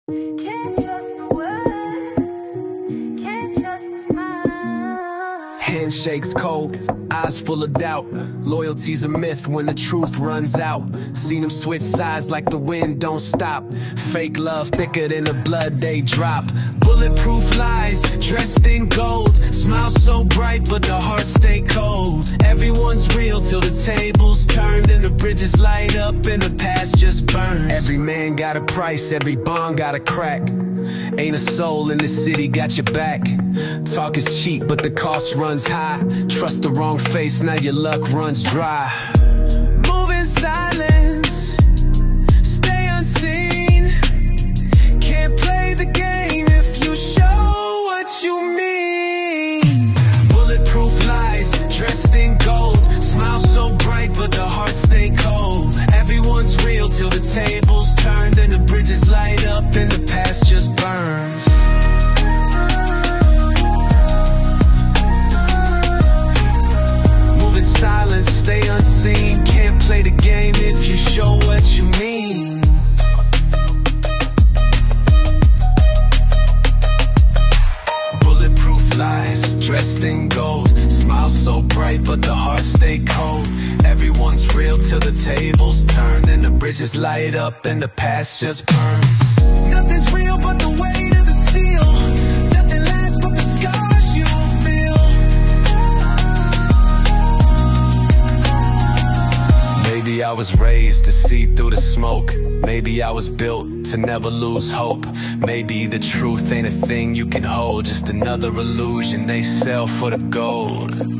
Can't trust the word, can't trust the smile. Handshakes cold, eyes full of doubt. Loyalty's a myth when the truth runs out. Seen them switch sides like the wind don't stop. Fake love thicker than the blood they drop. Bulletproof lies, dressed in gold. Smile so bright but the heart stay cold. Everyone's real till the tables turned and the bridges light up and the past just burns. Every man got a price, every bond got a crack. Ain't a soul in this city got your back. Talk is cheap but the cost runs high. Trust the wrong face, now your luck runs dry. Move in silence, stay unseen. Can't play the game if you show what you mean. Bulletproof lies, dressed in gold. Smile so bright but the heart stay cold. Everyone's real till the tables turned and the bridges light up and the past just burns. Move in silence, stay unseen. Can't play the game if you show what you mean. Bulletproof lies, dressed in gold. Smile so bright but the heart stay cold. Everyone's real till the tables turn and the bridges light up and the past just burns. Nothing's real but the weight of the steel. Nothing lasts but the scars you feel. Maybe I was raised to see through the smoke. Maybe I was built to never lose hope. Maybe the truth ain't a thing you can hold, just another illusion they sell for the gold.